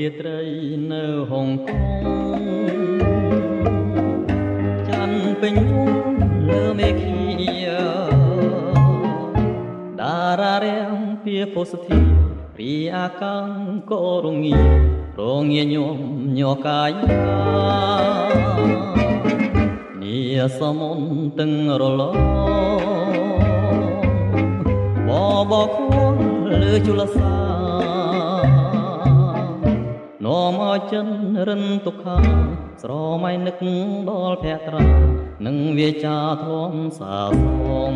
រាត្រីនៅហុងកុងច័ន្ទពេញវងលើមេឃាតារារាំងពីពុសធារីអាកាំងក៏រងាញោមញ័រកាយនីសមន្តឹងរលបខលើជលសានាំឲ្យចិនរិនទុក្ខាស្រមៃនឹកដល់ភក្ត្រានឹងវាចាធ្លំសាសង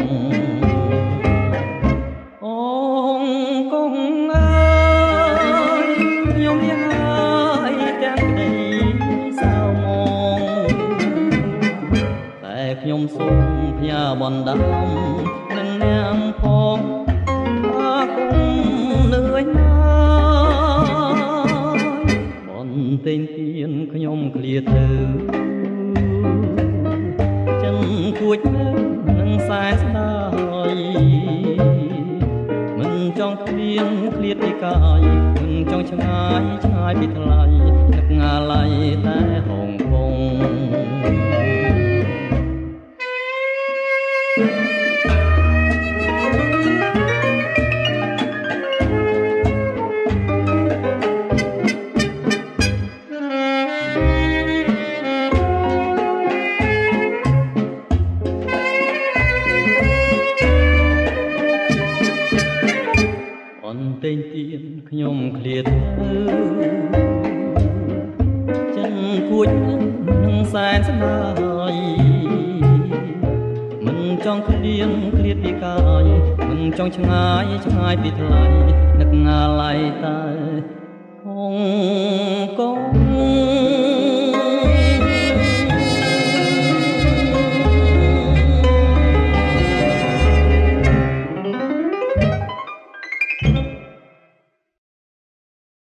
អូងកុងអើយខ្ញុំយាយទាំងក្តីសៅមកតែខ្ញុំសូមផ្ញើបណ្ដាំនឹងនាងផងនឿយណាយបន្ទែងទៀនខ្ញុំឃ្លាទៅចិនគួចនឹងសែនស្ដាយមិនចង់ឃ្លៀងឃ្លាតពីកាយមិនចង់ឆ្ងាយឆ្ងាយពីថ្លៃនឹកងាឡៃតែហងកុងតែងទៀនខ្ញុំឃ្លាតទៅចិនគួចនឹងសែនស្ដាយមិនចង់ឃ្លៀងឃ្លាតពីកាយមិនចង់ឆ្ងាយឆ្ងាយពីថ្លៃនឹកងាឡៃតែហង